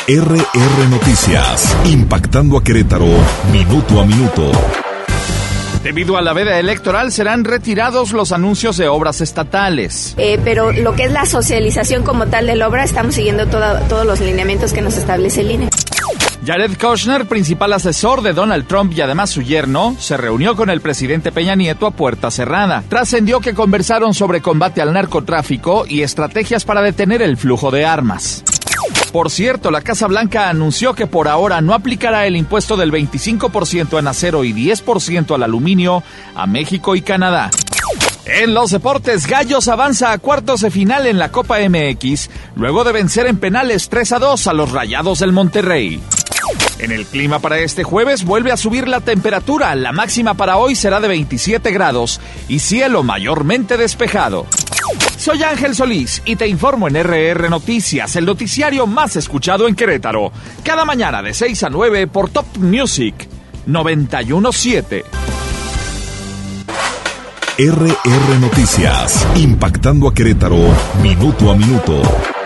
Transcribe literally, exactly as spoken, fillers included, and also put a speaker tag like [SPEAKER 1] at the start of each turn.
[SPEAKER 1] R R Noticias, impactando a Querétaro, minuto a minuto.
[SPEAKER 2] Debido a la veda electoral, serán retirados los anuncios de obras estatales.
[SPEAKER 3] Eh, pero lo que es la socialización como tal de la obra, estamos siguiendo toda, todos los lineamientos que nos establece el I N E.
[SPEAKER 2] Jared Kushner, principal asesor de Donald Trump y además su yerno, se reunió con el presidente Peña Nieto a puerta cerrada. Trascendió que conversaron sobre combate al narcotráfico y estrategias para detener el flujo de armas. Por cierto, la Casa Blanca anunció que por ahora no aplicará el impuesto del veinticinco por ciento en acero y diez por ciento al aluminio a México y Canadá. En los deportes, Gallos avanza a cuartos de final en la Copa M X, luego de vencer en penales tres a dos a los Rayados del Monterrey. En el clima para este jueves vuelve a subir la temperatura, la máxima para hoy será de veintisiete grados y cielo mayormente despejado. Soy Ángel Solís y te informo en R R Noticias, el noticiario más escuchado en Querétaro, cada mañana de seis a nueve por Top Music noventa y uno punto siete.
[SPEAKER 1] R R Noticias, impactando a Querétaro, minuto a minuto.